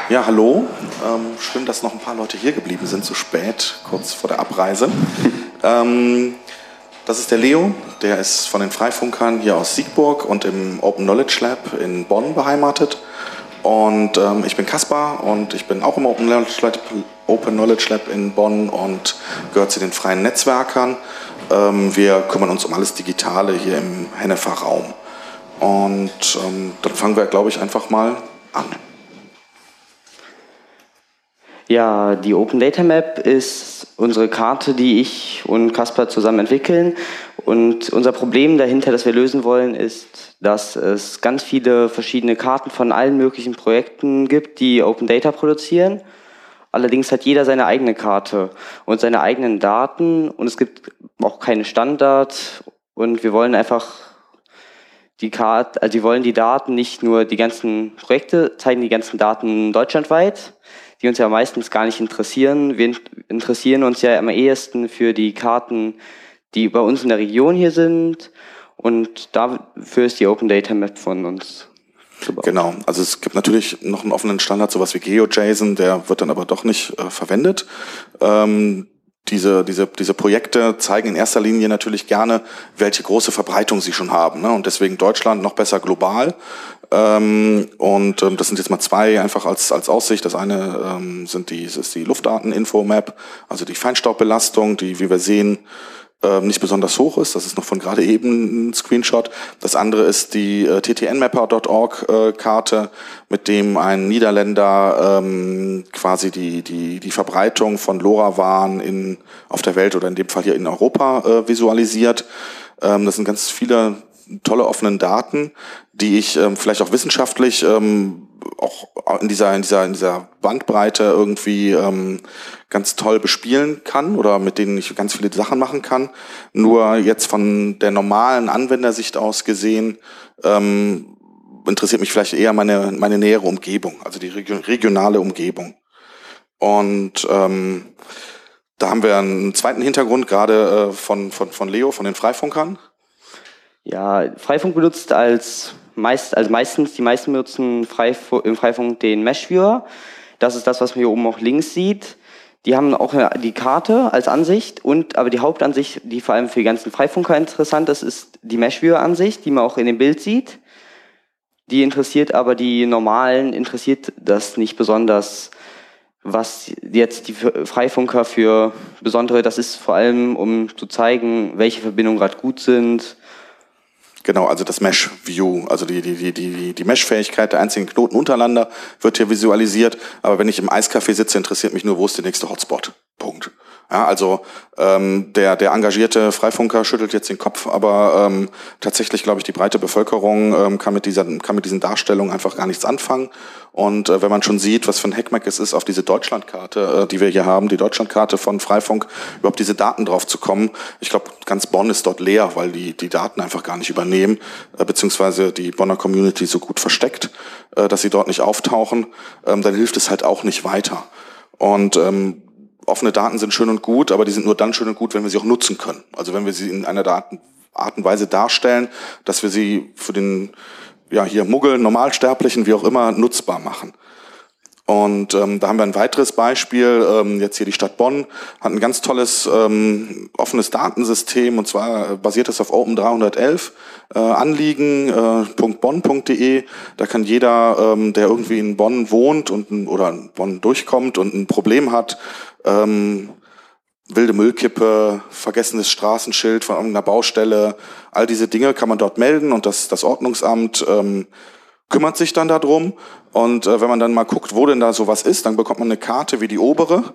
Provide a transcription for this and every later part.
Ja, hallo. Schön, dass noch ein paar Leute hier geblieben sind, so spät, kurz vor der Abreise. Das ist der Leo, der ist von den Freifunkern hier aus Siegburg und im Open Knowledge Lab in Bonn beheimatet. Und ich bin Kaspar und ich bin auch im Open Knowledge Lab in Bonn und gehöre zu den freien Netzwerkern. Wir kümmern uns um alles Digitale hier im Hennefer Raum. Und dann fangen wir, glaube ich, einfach mal an. Ja, die Open Data Map ist unsere Karte, die ich und Kaspar zusammen entwickeln. Und unser Problem dahinter, das wir lösen wollen, ist, dass es ganz viele verschiedene Karten von allen möglichen Projekten gibt, die Open Data produzieren. Allerdings hat jeder seine eigene Karte und seine eigenen Daten und es gibt auch keine Standard. Und wir wollen einfach die Karte, also wir wollen die Daten, nicht nur die ganzen Projekte zeigen, die ganzen Daten deutschlandweit, die uns ja meistens gar nicht interessieren. Wir interessieren uns ja am ehesten für die Karten, die bei uns in der Region hier sind. Und dafür ist die Open Data Map von uns gebaut. Genau, also es gibt natürlich noch einen offenen Standard, sowas wie GeoJSON, der wird dann aber doch nicht verwendet. Diese Projekte zeigen in erster Linie natürlich gerne, welche große Verbreitung sie schon haben, ne? Und deswegen Deutschland noch besser global. Das sind jetzt mal zwei einfach als Aussicht. Das eine ist die Luftdaten-Info-Map, also die Feinstaubbelastung, die, wie wir sehen, nicht besonders hoch ist. Das ist noch von gerade eben ein Screenshot. Das andere ist die ttnmapper.org-Karte, mit dem ein Niederländer quasi die Verbreitung von LoRaWAN auf der Welt oder in dem Fall hier in Europa visualisiert. Das sind ganz viele tolle offenen Daten, die ich vielleicht auch wissenschaftlich auch in dieser Bandbreite irgendwie ganz toll bespielen kann oder mit denen ich ganz viele Sachen machen kann. Nur jetzt von der normalen Anwendersicht aus gesehen interessiert mich vielleicht eher meine nähere Umgebung, also die regionale Umgebung. Und da haben wir einen zweiten Hintergrund, gerade von Leo, von den Freifunkern. Ja, Freifunk benutzt die meisten benutzen im Freifunk den Mesh-Viewer. Das ist das, was man hier oben auch links sieht. Die haben auch die Karte als Ansicht, aber die Hauptansicht, die vor allem für die ganzen Freifunker interessant ist die Mesh-Viewer-Ansicht, die man auch in dem Bild sieht. Die interessiert aber die Normalen, interessiert das nicht besonders, was jetzt die Freifunker für besondere, das ist vor allem, um zu zeigen, welche Verbindungen gerade gut sind. Genau, also das Mesh-View, also die Mesh-Fähigkeit der einzelnen Knoten untereinander wird hier visualisiert. Aber wenn ich im Eiscafé sitze, interessiert mich nur, wo ist der nächste Hotspot. Punkt. Ja, also der engagierte Freifunker schüttelt jetzt den Kopf, aber tatsächlich, glaube ich, die breite Bevölkerung kann mit diesen Darstellungen einfach gar nichts anfangen. Und wenn man schon sieht, was für ein Hackmack es ist, auf diese Deutschlandkarte, die wir hier haben, die Deutschlandkarte von Freifunk, überhaupt diese Daten drauf zu kommen. Ich glaube, ganz Bonn ist dort leer, weil die Daten einfach gar nicht übernehmen, beziehungsweise die Bonner Community so gut versteckt, dass sie dort nicht auftauchen. Dann hilft es halt auch nicht weiter. Und offene Daten sind schön und gut, aber die sind nur dann schön und gut, wenn wir sie auch nutzen können. Also wenn wir sie in einer Art und Weise darstellen, dass wir sie für den hier Muggel, Normalsterblichen, wie auch immer, nutzbar machen. Und da haben wir ein weiteres Beispiel, jetzt hier die Stadt Bonn, hat ein ganz tolles offenes Datensystem, und zwar basiert es auf Open 311, anliegen.bonn.de. Da kann jeder, der irgendwie in Bonn wohnt oder in Bonn durchkommt und ein Problem hat, wilde Müllkippe, vergessenes Straßenschild von irgendeiner Baustelle, all diese Dinge kann man dort melden und das Ordnungsamt kümmert sich dann darum. Und wenn man dann mal guckt, wo denn da sowas ist, dann bekommt man eine Karte wie die obere.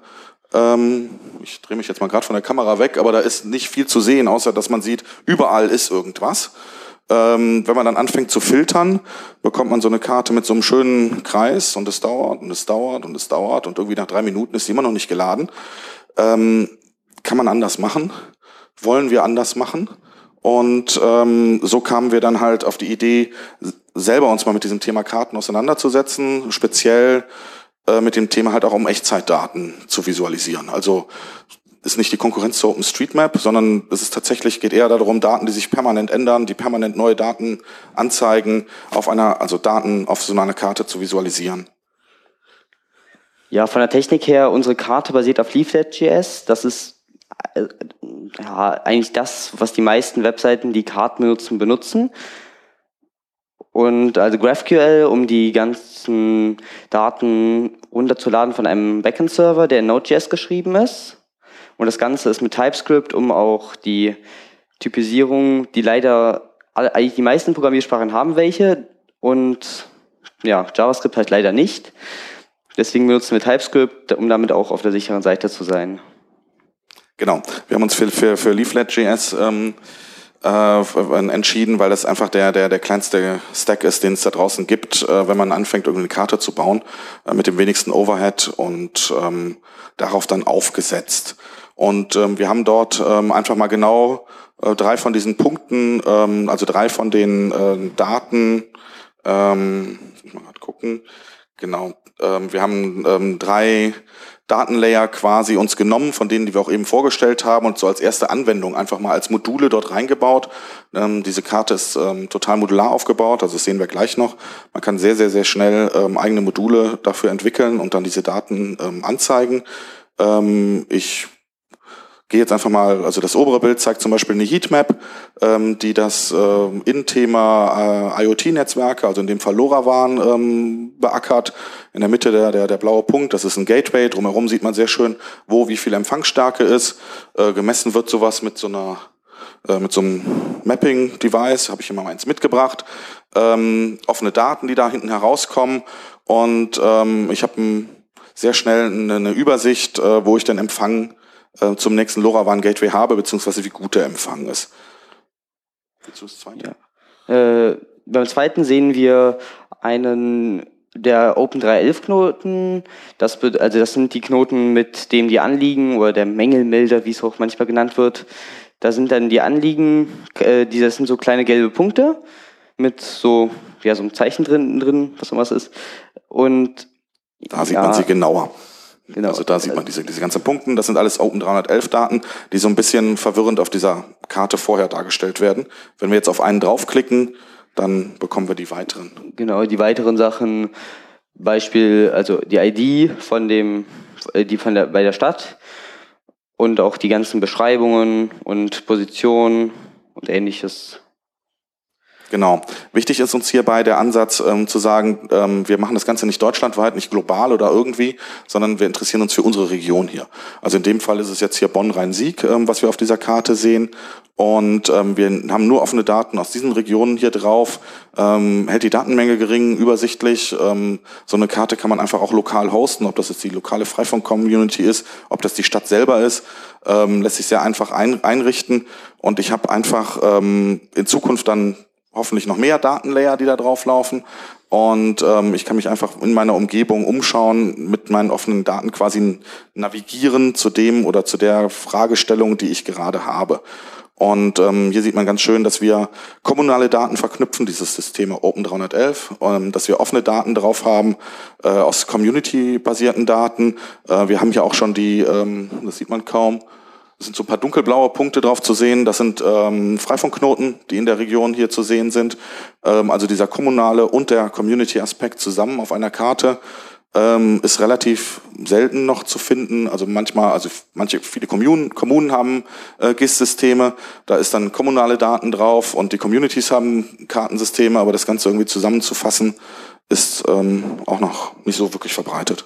Ich drehe mich jetzt mal gerade von der Kamera weg, aber da ist nicht viel zu sehen, außer dass man sieht, überall ist irgendwas. Wenn man dann anfängt zu filtern, bekommt man so eine Karte mit so einem schönen Kreis und es dauert und es dauert und es dauert und irgendwie nach 3 Minuten ist sie immer noch nicht geladen. Kann man anders machen? Wollen wir anders machen? Und so kamen wir dann halt auf die Idee, selber uns mal mit diesem Thema Karten auseinanderzusetzen, speziell mit dem Thema halt auch um Echtzeitdaten zu visualisieren. Also ist nicht die Konkurrenz zur OpenStreetMap, sondern es ist tatsächlich, geht eher darum, Daten, die sich permanent ändern, die permanent neue Daten anzeigen, Daten auf so einer Karte zu visualisieren. Ja, von der Technik her, unsere Karte basiert auf Leaflet.js. Das ist eigentlich das, was die meisten Webseiten, die Karten benutzen. Und also GraphQL, um die ganzen Daten runterzuladen von einem Backend-Server, der in Node.js geschrieben ist. Und das Ganze ist mit TypeScript, um auch die Typisierung, die leider, eigentlich die meisten Programmiersprachen haben welche und ja, JavaScript halt leider nicht. Deswegen benutzen wir TypeScript, um damit auch auf der sicheren Seite zu sein. Genau, wir haben uns für Leaflet.js entschieden, weil das einfach der kleinste Stack ist, den es da draußen gibt, wenn man anfängt, irgendeine Karte zu bauen, mit dem wenigsten Overhead und darauf dann aufgesetzt. Und wir haben dort einfach mal genau 3 von diesen Punkten, also 3 von den Daten, muss mal gerade gucken, genau, wir haben 3 Datenlayer quasi uns genommen, von denen, die wir auch eben vorgestellt haben und so als erste Anwendung einfach mal als Module dort reingebaut. Diese Karte ist total modular aufgebaut, also das sehen wir gleich noch. Man kann sehr, sehr, sehr schnell eigene Module dafür entwickeln und dann diese Daten anzeigen. Ich gehe jetzt einfach mal, also das obere Bild zeigt zum Beispiel eine Heatmap, die das In-Thema IoT-Netzwerke, also in dem Fall LoRaWAN, beackert. In der Mitte der blaue Punkt, das ist ein Gateway. Drumherum sieht man sehr schön, wie viel Empfangsstärke ist. Gemessen wird sowas mit so einem Mapping-Device, habe ich immer eins mitgebracht. Offene Daten, die da hinten herauskommen. Und ich habe sehr schnell eine Übersicht, wo ich den Empfang zum nächsten LoRaWAN-Gateway habe, beziehungsweise wie gut der Empfang ist. Willst du das zweite? Ja. Beim zweiten sehen wir einen der Open311-Knoten. Das sind die Knoten, mit dem die Anliegen oder der Mängelmelder, wie es auch manchmal genannt wird. Da sind dann die Anliegen, das sind so kleine gelbe Punkte mit so einem Zeichen drin, was immer es ist. Und da sieht man sie genauer. Genau. Also da sieht man diese ganzen Punkte, das sind alles Open311-Daten, die so ein bisschen verwirrend auf dieser Karte vorher dargestellt werden. Wenn wir jetzt auf einen draufklicken, dann bekommen wir die weiteren. Genau, die weiteren Sachen, Beispiel, also die ID bei der Stadt und auch die ganzen Beschreibungen und Positionen und Ähnliches. Genau. Wichtig ist uns hierbei der Ansatz zu sagen, wir machen das Ganze nicht deutschlandweit, nicht global oder irgendwie, sondern wir interessieren uns für unsere Region hier. Also in dem Fall ist es jetzt hier Bonn-Rhein-Sieg, was wir auf dieser Karte sehen. Und wir haben nur offene Daten aus diesen Regionen hier drauf, hält die Datenmenge gering, übersichtlich. So eine Karte kann man einfach auch lokal hosten, ob das jetzt die lokale Freifunk-Community ist, ob das die Stadt selber ist, lässt sich sehr einfach einrichten. Und ich habe einfach in Zukunft dann hoffentlich noch mehr Datenlayer, die da drauf laufen. Und ich kann mich einfach in meiner Umgebung umschauen, mit meinen offenen Daten quasi navigieren zu dem oder zu der Fragestellung, die ich gerade habe. Und hier sieht man ganz schön, dass wir kommunale Daten verknüpfen, dieses System Open311, dass wir offene Daten drauf haben, aus Community-basierten Daten. Wir haben hier auch schon das sieht man kaum, es sind so ein paar dunkelblaue Punkte drauf zu sehen. Das sind Freifunkknoten, die in der Region hier zu sehen sind. Also dieser kommunale und der Community-Aspekt zusammen auf einer Karte ist relativ selten noch zu finden. Also viele Kommunen haben GIS-Systeme. Da ist dann kommunale Daten drauf und die Communities haben Kartensysteme. Aber das Ganze irgendwie zusammenzufassen ist auch noch nicht so wirklich verbreitet.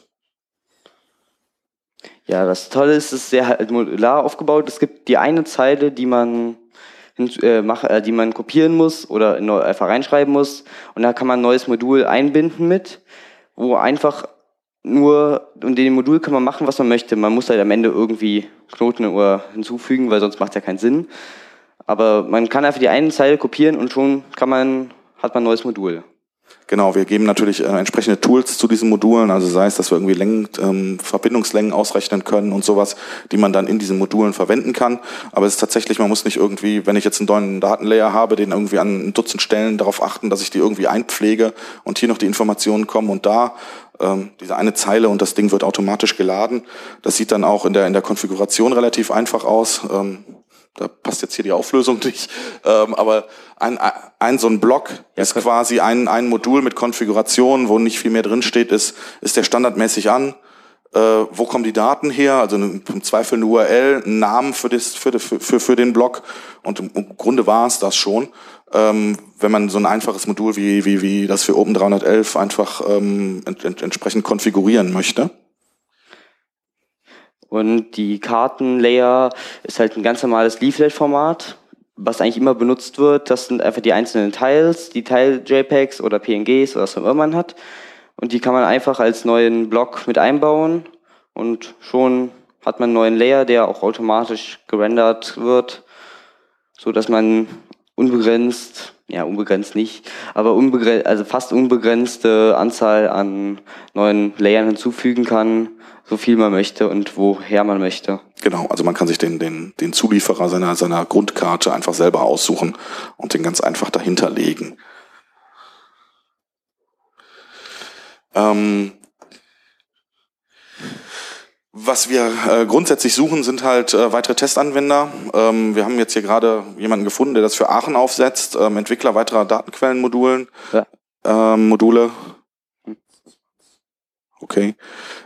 Ja, das Tolle ist, es ist sehr modular aufgebaut. Es gibt die eine Zeile, die man kopieren muss oder einfach reinschreiben muss. Und da kann man ein neues Modul einbinden mit, wo einfach und in dem Modul kann man machen, was man möchte. Man muss halt am Ende irgendwie Knoten oder hinzufügen, weil sonst macht ja keinen Sinn. Aber man kann einfach die eine Zeile kopieren und schon hat man ein neues Modul. Genau, wir geben natürlich entsprechende Tools zu diesen Modulen, also sei es, dass wir irgendwie Verbindungslängen ausrechnen können und sowas, die man dann in diesen Modulen verwenden kann. Aber es ist tatsächlich, man muss nicht irgendwie, wenn ich jetzt einen neuen Datenlayer habe, den irgendwie an ein Dutzend Stellen darauf achten, dass ich die irgendwie einpflege und hier noch die Informationen kommen und da diese eine Zeile und das Ding wird automatisch geladen. Das sieht dann auch in der Konfiguration relativ einfach aus. Da passt jetzt hier die Auflösung nicht, aber so ein Block ist quasi ein Modul mit Konfiguration, wo nicht viel mehr drin steht, ist der standardmäßig an. wo kommen die Daten her, also im Zweifel eine URL, einen Namen für den Block, und im Grunde war es das schon. Wenn man so ein einfaches Modul wie das für Open 311 einfach entsprechend konfigurieren möchte. Und die Kartenlayer ist halt ein ganz normales Leaflet-Format, was eigentlich immer benutzt wird. Das sind einfach die einzelnen Tiles, die Teil-JPEGs oder PNGs oder was auch immer man hat. Und die kann man einfach als neuen Block mit einbauen und schon hat man einen neuen Layer, der auch automatisch gerendert wird, so dass man unbegrenzt nicht, aber also fast unbegrenzte Anzahl an neuen Layern hinzufügen kann, so viel man möchte und woher man möchte. Genau, also man kann sich den Zulieferer seiner Grundkarte einfach selber aussuchen und den ganz einfach dahinter legen. Was wir grundsätzlich suchen, sind halt weitere Testanwender. Wir haben jetzt hier gerade jemanden gefunden, der das für Aachen aufsetzt, Entwickler weiterer Datenquellenmodulen. Ja. Module. Okay.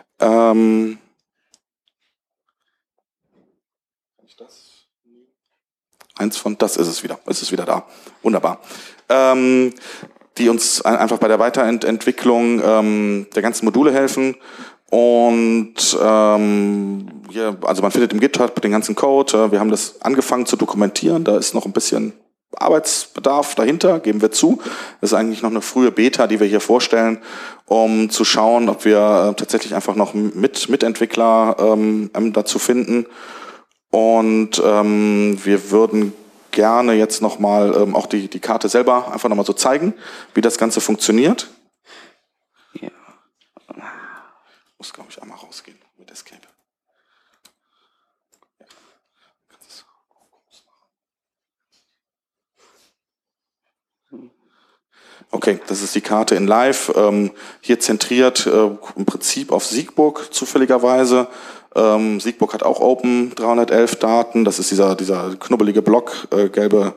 Das ist es wieder. Es ist wieder da. Wunderbar. Die uns einfach bei der Weiterentwicklung der ganzen Module helfen. Und hier, also man findet im GitHub den ganzen Code. Wir haben das angefangen zu dokumentieren. Da ist noch ein bisschen Arbeitsbedarf dahinter, geben wir zu. Das ist eigentlich noch eine frühe Beta, die wir hier vorstellen, um zu schauen, ob wir tatsächlich einfach noch Mitentwickler dazu finden. Und wir würden gerne jetzt nochmal auch die Karte selber einfach nochmal so zeigen, wie das Ganze funktioniert. Ja. Muss, glaube ich, einmal rausgehen mit Escape. Ja. Okay, das ist die Karte in Live. Hier zentriert im Prinzip auf Siegburg zufälligerweise. Siegburg hat auch Open 311 Daten. Das ist dieser knubbelige Block, gelber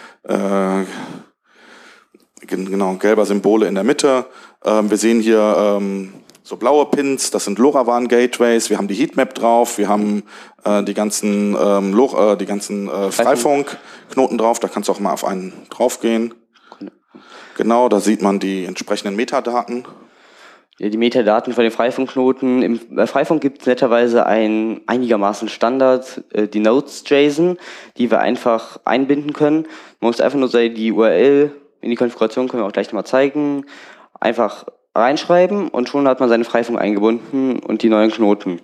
Symbole in der Mitte. Wir sehen hier so blaue Pins, das sind LoRaWAN Gateways. Wir haben die Heatmap drauf. Wir haben die ganzen Freifunk-Knoten drauf. Da kannst du auch mal auf einen draufgehen. Genau, da sieht man die entsprechenden Metadaten. Ja, die Metadaten von den Freifunkknoten. Im Freifunk gibt es netterweise ein einigermaßen Standard, die Nodes-JSON, die wir einfach einbinden können. Man muss einfach nur die URL in die Konfiguration, können wir auch gleich nochmal zeigen, einfach reinschreiben und schon hat man seine Freifunk eingebunden und die neuen Knoten.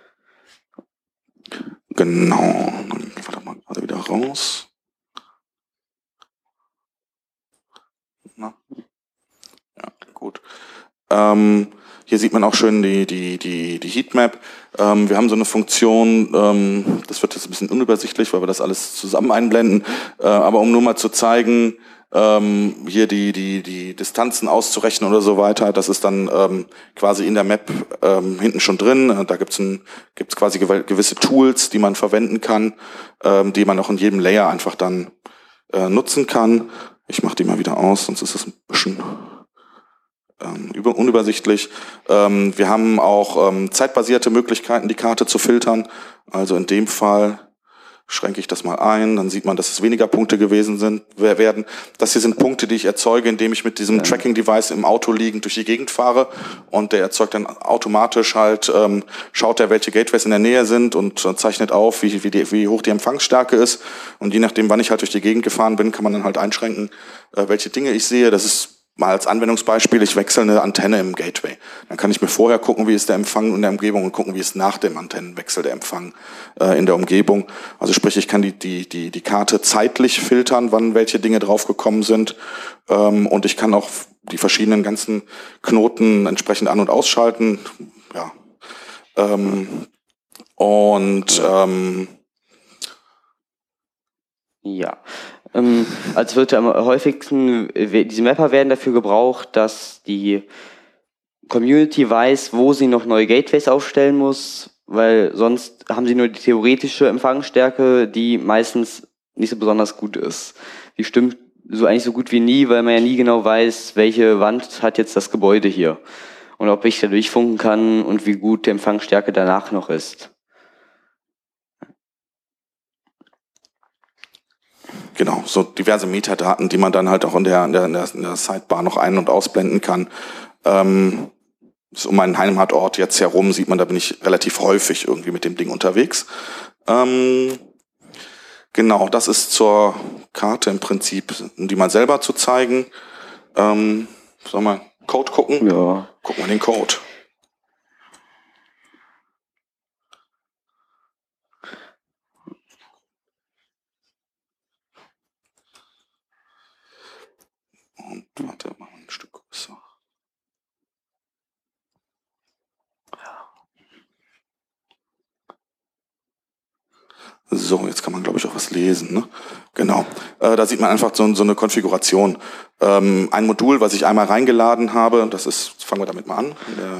Genau, dann gehen wir da mal gerade wieder raus. Na. Ja, gut. Hier sieht man auch schön die Heatmap. Wir haben so eine Funktion, das wird jetzt ein bisschen unübersichtlich, weil wir das alles zusammen einblenden, aber um nur mal zu zeigen, hier die Distanzen auszurechnen oder so weiter, das ist dann quasi in der Map hinten schon drin. Da gibt's quasi gewisse Tools, die man verwenden kann, die man auch in jedem Layer einfach dann nutzen kann. Ich mache die mal wieder aus, sonst ist das ein bisschen unübersichtlich. Wir haben auch zeitbasierte Möglichkeiten, die Karte zu filtern. Also in dem Fall schränke ich das mal ein, dann sieht man, dass es weniger Punkte gewesen werden. Das hier sind Punkte, die ich erzeuge, indem ich mit diesem Tracking-Device im Auto liegend durch die Gegend fahre, und der erzeugt dann automatisch halt, schaut er, welche Gateways in der Nähe sind und zeichnet auf, wie hoch die Empfangsstärke ist, und je nachdem, wann ich halt durch die Gegend gefahren bin, kann man dann halt einschränken, welche Dinge ich sehe. Das ist mal als Anwendungsbeispiel, ich wechsle eine Antenne im Gateway. Dann kann ich mir vorher gucken, wie ist der Empfang in der Umgebung, und gucken, wie ist nach dem Antennenwechsel der Empfang in der Umgebung. Also sprich, ich kann die Karte zeitlich filtern, wann welche Dinge draufgekommen sind, und ich kann auch die verschiedenen ganzen Knoten entsprechend an- und ausschalten. Ja. Ja. Als wird am häufigsten, diese Mapper werden dafür gebraucht, dass die Community weiß, wo sie noch neue Gateways aufstellen muss, weil sonst haben sie nur die theoretische Empfangsstärke, die meistens nicht so besonders gut ist. Die stimmt so eigentlich so gut wie nie, weil man ja nie genau weiß, welche Wand hat jetzt das Gebäude hier. und ob ich da durchfunken kann und wie gut die Empfangsstärke danach noch ist. Genau, so diverse Metadaten, die man dann halt auch in der Sidebar noch ein- und ausblenden kann. So um meinen Heimatort jetzt herum sieht man, da bin ich relativ häufig irgendwie mit dem Ding unterwegs. Genau, das ist zur Karte im Prinzip, um die mal selber zu zeigen. Sollen wir mal Code gucken? Ja. Gucken wir den Code. Und warte, machen wir ein Stück größer. So, jetzt kann man, glaube ich, auch was lesen. Ne? Genau. Da sieht man einfach so eine Konfiguration. Ein Modul, was ich einmal reingeladen habe, fangen wir damit mal an.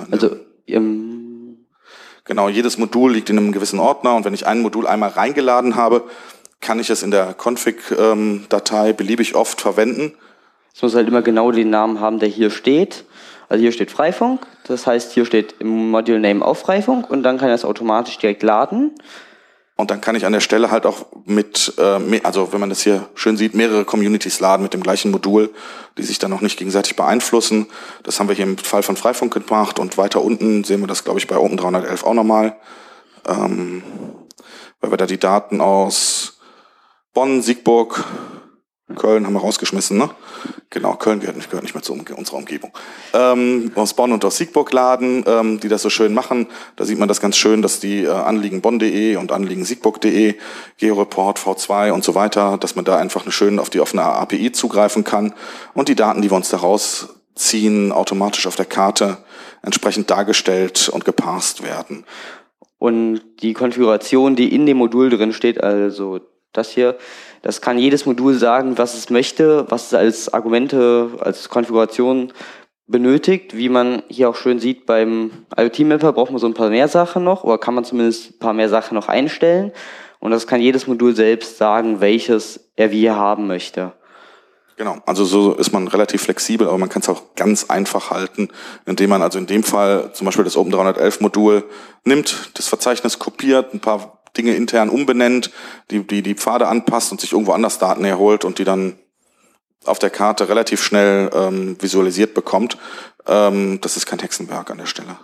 Genau, jedes Modul liegt in einem gewissen Ordner und wenn ich ein Modul einmal reingeladen habe, kann ich es in der Config-Datei beliebig oft verwenden. Es muss halt immer genau den Namen haben, der hier steht. Also hier steht Freifunk, das heißt, hier steht im Module Name auch Freifunk und dann kann er es automatisch direkt laden. Und dann kann ich an der Stelle halt auch also wenn man das hier schön sieht, mehrere Communities laden mit dem gleichen Modul, die sich dann noch nicht gegenseitig beeinflussen. Das haben wir hier im Fall von Freifunk gemacht und weiter unten sehen wir das, glaube ich, bei Open 311 auch nochmal. Weil wir da die Daten aus Bonn, Siegburg, Köln haben wir rausgeschmissen, ne? Genau, Köln gehört nicht mehr zu unserer Umgebung. Aus Bonn und aus Siegburg laden, die das so schön machen. Da sieht man das ganz schön, dass die Anliegen Bonn.de und Anliegen Siegburg.de, Georeport, V2 und so weiter, dass man da einfach schön auf die offene API zugreifen kann und die Daten, die wir uns da rausziehen, automatisch auf der Karte entsprechend dargestellt und geparst werden. Und die Konfiguration, die in dem Modul drin steht, also das hier, das kann jedes Modul sagen, was es möchte, was es als Argumente, als Konfiguration benötigt. Wie man hier auch schön sieht, beim IoT-Mapper braucht man so ein paar mehr Sachen noch, oder kann man zumindest ein paar mehr Sachen noch einstellen. Und das kann jedes Modul selbst sagen, welches er wie haben möchte. Genau, also so ist man relativ flexibel, aber man kann es auch ganz einfach halten, indem man also in dem Fall zum Beispiel das Open 311 Modul nimmt, das Verzeichnis kopiert, ein paar Dinge intern umbenennt, die Pfade anpasst und sich irgendwo anders Daten herholt und die dann auf der Karte relativ schnell visualisiert bekommt. Das ist kein Hexenwerk an der Stelle.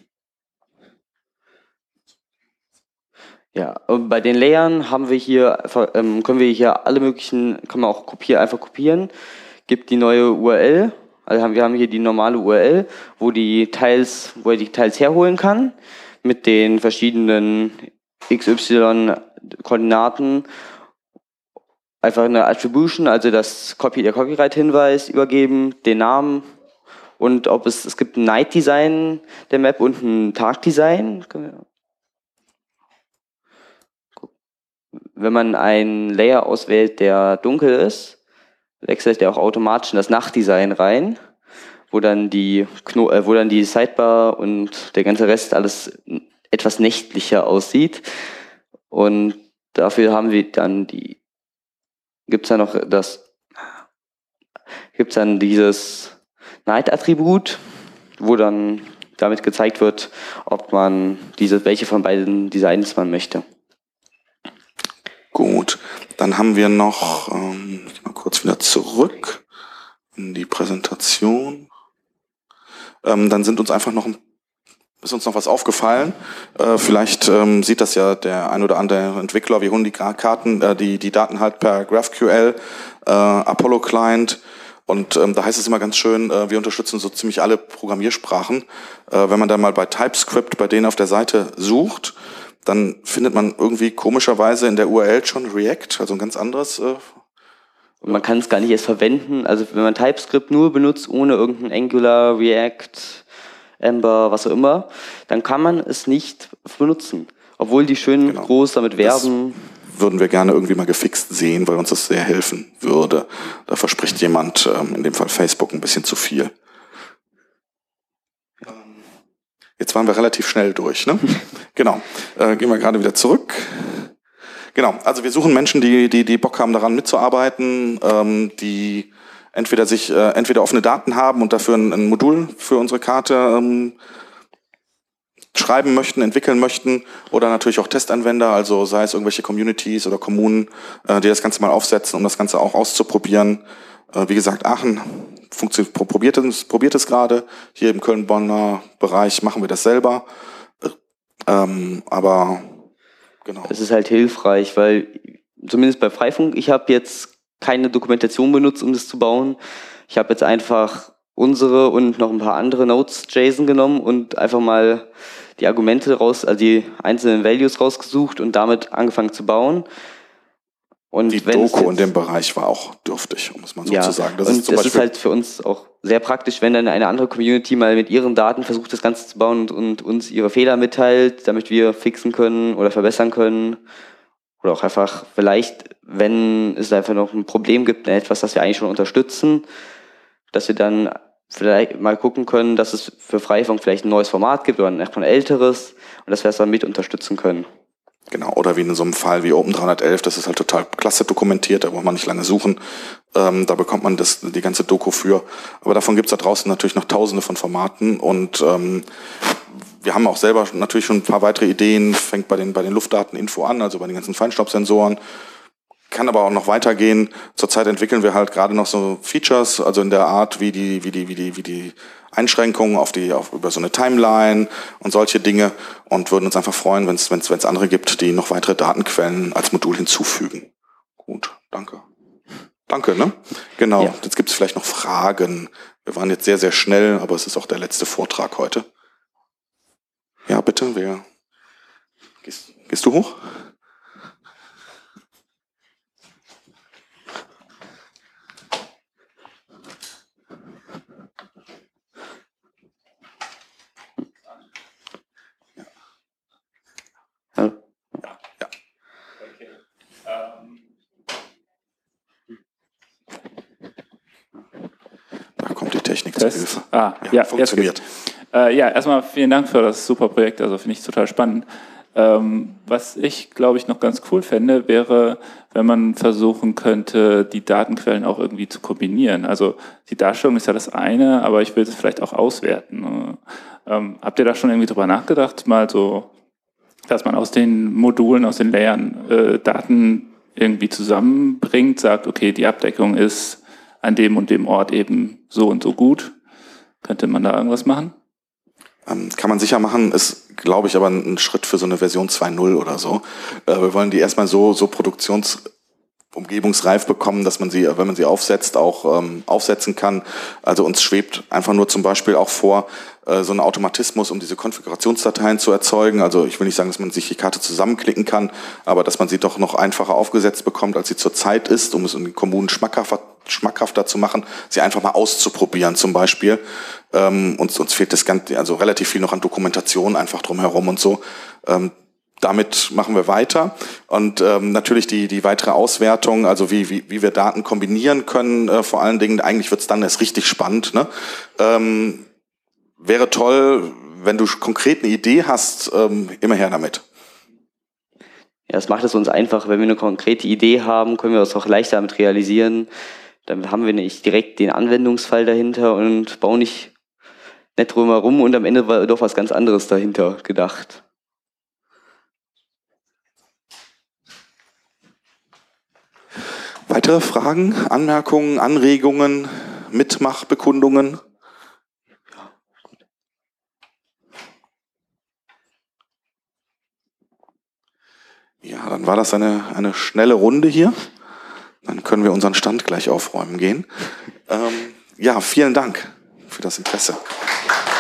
Ja, und bei den Layern haben wir hier, können wir hier alle möglichen, kann man auch einfach kopieren. Gibt die neue URL, also wir haben hier die normale URL, wo er die Teils herholen kann, mit den verschiedenen XY-Koordinaten. Einfach eine Attribution, also der Copyright-Hinweis übergeben, den Namen und es gibt ein Night-Design der Map und ein Tag-Design. Wenn man einen Layer auswählt, der dunkel ist, wechselt er auch automatisch in das Nachtdesign rein, wo dann die Sidebar und der ganze Rest alles etwas nächtlicher aussieht. Und dafür haben wir dann gibt's dann dieses Night-Attribut, wo dann damit gezeigt wird, ob man welche von beiden Designs man möchte. Gut, dann haben wir noch, ich mal kurz wieder zurück in die Präsentation. Dann ist uns noch was aufgefallen. Vielleicht sieht das ja der ein oder andere Entwickler. Wir holen die Daten halt per GraphQL, Apollo Client. Und da heißt es immer ganz schön, wir unterstützen so ziemlich alle Programmiersprachen. Wenn man da mal bei TypeScript bei denen auf der Seite sucht, dann findet man irgendwie komischerweise in der URL schon React, also ein ganz anderes. Und man kann es gar nicht erst verwenden. Also wenn man TypeScript nur benutzt, ohne irgendein Angular, React, Ember, was auch immer, dann kann man es nicht benutzen. Obwohl die schön groß damit werben. Das würden wir gerne irgendwie mal gefixt sehen, weil uns das sehr helfen würde. Da verspricht jemand, in dem Fall Facebook, ein bisschen zu viel. Jetzt waren wir relativ schnell durch, ne? Genau. Gehen wir gerade wieder zurück. Genau, also wir suchen Menschen, die Bock haben, daran mitzuarbeiten, die entweder offene Daten haben und dafür ein Modul für unsere Karte schreiben möchten, entwickeln möchten, oder natürlich auch Testanwender, also sei es irgendwelche Communities oder Kommunen, die das Ganze mal aufsetzen, um das Ganze auch auszuprobieren. Wie gesagt, Aachen probiert es gerade. Hier im Köln-Bonner Bereich machen wir das selber. Aber genau. Es ist halt hilfreich, weil zumindest bei Freifunk, ich habe jetzt keine Dokumentation benutzt, um das zu bauen. Ich habe jetzt einfach unsere und noch ein paar andere Notes.json genommen und einfach mal die Argumente also die einzelnen Values rausgesucht und damit angefangen zu bauen. Und die Doku in dem Bereich war auch dürftig, um es mal so zu sagen. Das ist halt für uns auch sehr praktisch, wenn dann eine andere Community mal mit ihren Daten versucht, das Ganze zu bauen und uns ihre Fehler mitteilt, damit wir fixen können oder verbessern können. Oder auch einfach vielleicht, wenn es einfach noch ein Problem gibt, etwas, das wir eigentlich schon unterstützen, dass wir dann vielleicht mal gucken können, dass es für Freifunk vielleicht ein neues Format gibt oder ein älteres und dass wir es dann mit unterstützen können. Genau, oder wie in so einem Fall wie Open 311, das ist halt total klasse dokumentiert, da braucht man nicht lange suchen, da bekommt man die ganze Doku für. Aber davon gibt's da draußen natürlich noch tausende von Formaten und wir haben auch selber natürlich schon ein paar weitere Ideen, fängt bei den Luftdateninfo an, also bei den ganzen Feinstaubsensoren, kann aber auch noch weitergehen. Zurzeit entwickeln wir halt gerade noch so Features, also in der Art, wie die Einschränkungen über so eine Timeline und solche Dinge, und würden uns einfach freuen, wenn es andere gibt, die noch weitere Datenquellen als Modul hinzufügen. Gut, danke. Danke, ne? Genau, ja. Jetzt gibt es vielleicht noch Fragen. Wir waren jetzt sehr, sehr schnell, aber es ist auch der letzte Vortrag heute. Ja, bitte, gehst du hoch? Technik zur Hilfe. Ja, funktioniert. Erstmal vielen Dank für das super Projekt, also finde ich total spannend. Was ich, glaube ich, noch ganz cool fände, wäre, wenn man versuchen könnte, die Datenquellen auch irgendwie zu kombinieren. Also die Darstellung ist ja das eine, aber ich will es vielleicht auch auswerten. Habt ihr da schon irgendwie drüber nachgedacht, mal so, dass man aus den Modulen, aus den Layern Daten irgendwie zusammenbringt, sagt, okay, die Abdeckung ist an dem und dem Ort eben so und so gut. Könnte man da irgendwas machen? Kann man sicher machen, ist, glaube ich, aber ein Schritt für so eine Version 2.0 oder so. Wir wollen die erstmal so umgebungsreif bekommen, dass man sie, wenn man sie aufsetzt, auch aufsetzen kann. Also uns schwebt einfach nur zum Beispiel auch vor, so ein Automatismus, um diese Konfigurationsdateien zu erzeugen. Also ich will nicht sagen, dass man sich die Karte zusammenklicken kann, aber dass man sie doch noch einfacher aufgesetzt bekommt, als sie zurzeit ist, um es in den Kommunen schmackhafter zu machen, sie einfach mal auszuprobieren zum Beispiel. Uns fehlt das Ganze, also relativ viel noch an Dokumentation einfach drumherum und so. Damit machen wir weiter, und natürlich die weitere Auswertung, also wie wir Daten kombinieren können, vor allen Dingen, eigentlich wird's dann erst richtig spannend, ne? Wäre toll, wenn du konkret eine Idee hast, immer her damit. Ja, das macht es uns einfach. Wenn wir eine konkrete Idee haben, können wir das auch leichter damit realisieren. Dann haben wir nicht direkt den Anwendungsfall dahinter und bauen nicht drumherum und am Ende war doch was ganz anderes dahinter gedacht. Weitere Fragen, Anmerkungen, Anregungen, Mitmachbekundungen? Ja, dann war das eine schnelle Runde hier. Dann können wir unseren Stand gleich aufräumen gehen. Ja, vielen Dank für das Interesse.